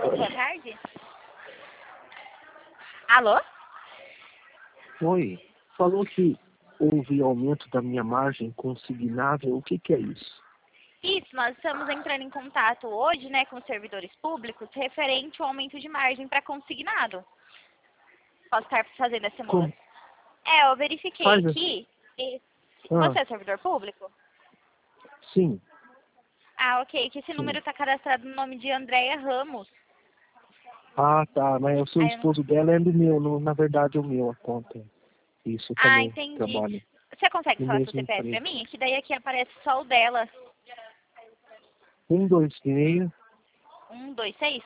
Boa tarde. Alô? Oi, falou que houve aumento da minha margem consignável. O que é isso? Isso, nós estamos entrando em contato hoje, né, com os servidores públicos referente ao aumento de margem para consignado. Posso estar fazendo essa simulação? Eu verifiquei Faz aqui. Ah, Você é servidor público? sim. Ok, que esse Sim. número está cadastrado no nome de Andréia Ramos. Ah, tá. Mas o seu Aí eu não- esposo dela é do meu. Na verdade, é o meu a conta. Isso, eu também Entendi. trabalho Você consegue no falar seu mesmo CPF para emprego. mim? Que daí aqui aparece só o dela. 126, 126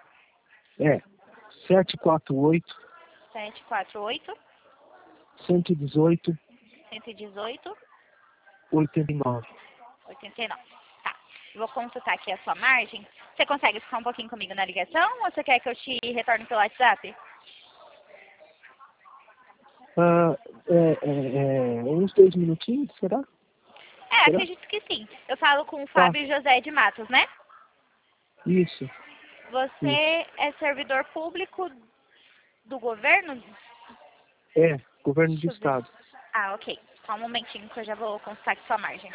748 748 118 118 89. 89. Tá. Eu vou consultar aqui a sua margem. Você consegue ficar um pouquinho comigo na ligação ou você quer que eu te retorne pelo WhatsApp? Uns 2 minutinhos, será? Será? Acredito que sim. Eu falo com o Tá. Fábio José de Matos, né? Isso. Você é servidor público do governo? Governo do Deixa eu ver. Estado. Ok. Só um momentinho que eu já vou consultar aqui sua margem.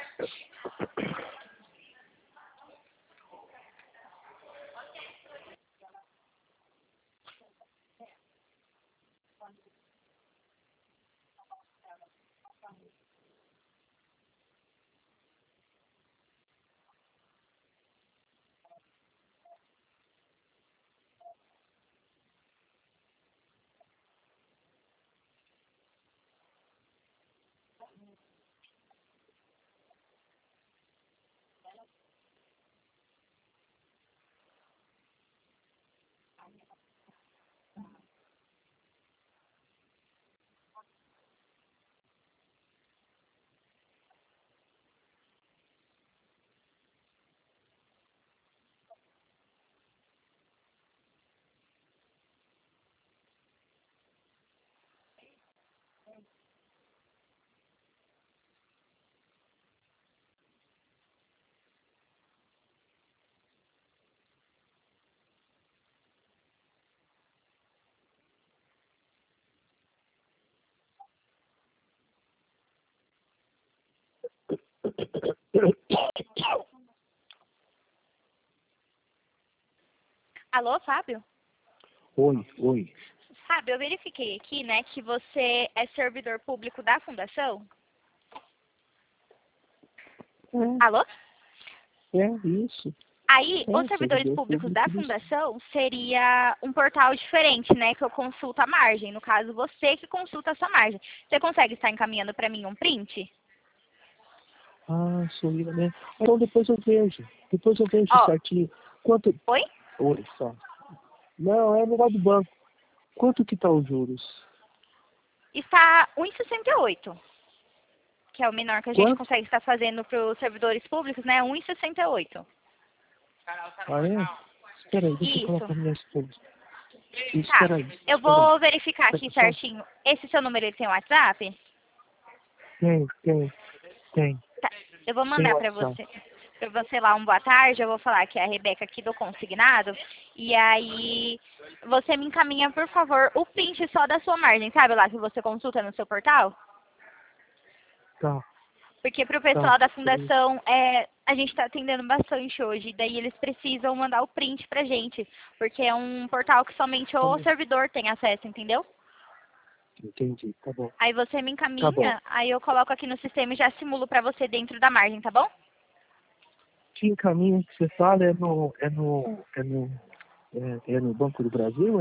Alô, Fábio? Oi. Fábio, eu verifiquei aqui, né, que você é servidor público da fundação. Alô? Isso. Aí, os servidores Servidor públicos público da do Estado. fundação seria um portal diferente, né? Que eu consulto a margem. No caso, você que consulta a sua margem. Você consegue estar encaminhando para mim um print? Sou eu, né? Então depois eu vejo. Ó, Certinho. Quanto... oi? Oi, só. Não, é negócio do banco. Quanto que tá os juros? Está 1,68, que é o menor que a gente Quanto? consegue estar fazendo para os servidores públicos, né? 1,68. Espera aí, deixa eu falar Isso. com a minha esposa. Tá. Espera aí. Eu Espera aí. vou verificar aqui certinho. Esse seu número, ele tem WhatsApp? Tem. Tá. Eu vou Tem mandar para WhatsApp. você lá boa tarde. Eu vou falar que é a Rebeca aqui do Consignado. E aí, você me encaminha, por favor, o print só da sua margem. Sabe lá que você consulta no seu portal? Tá. Porque para o pessoal da fundação, a gente está atendendo bastante hoje. Daí eles precisam mandar o print pra gente. Porque é um portal que somente o servidor tem acesso, entendeu? Entendi. Tá bom. Aí você me Tá bom. encaminha, aí eu coloco aqui no sistema e já simulo para você dentro da margem, tá bom? Que caminho que você fala é no Banco do Brasil?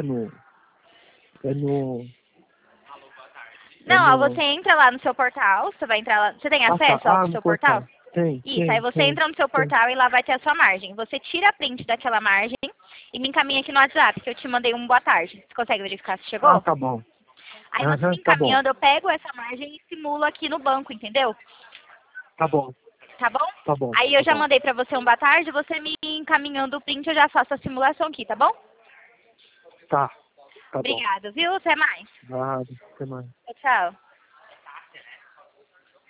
Não, ó, você entra lá no seu portal, você vai entrar lá. Você tem acesso ao No seu portal? portal. Tem. Isso, aí você entra no seu portal e lá vai ter a sua margem. Você tira a print daquela margem e me encaminha aqui no WhatsApp, que eu te mandei um boa tarde. Você consegue verificar se chegou? Tá bom. Aí você me Tá bom. encaminhando, eu pego essa margem e simulo aqui no banco, entendeu? Tá bom. Tá bom? Tá bom. Aí eu Tá já bom. mandei pra você um boa tarde, você me encaminhando o print, eu já faço a simulação aqui, tá bom? Tá bom. Obrigada, viu? Até mais. Nada. Até mais. Tchau.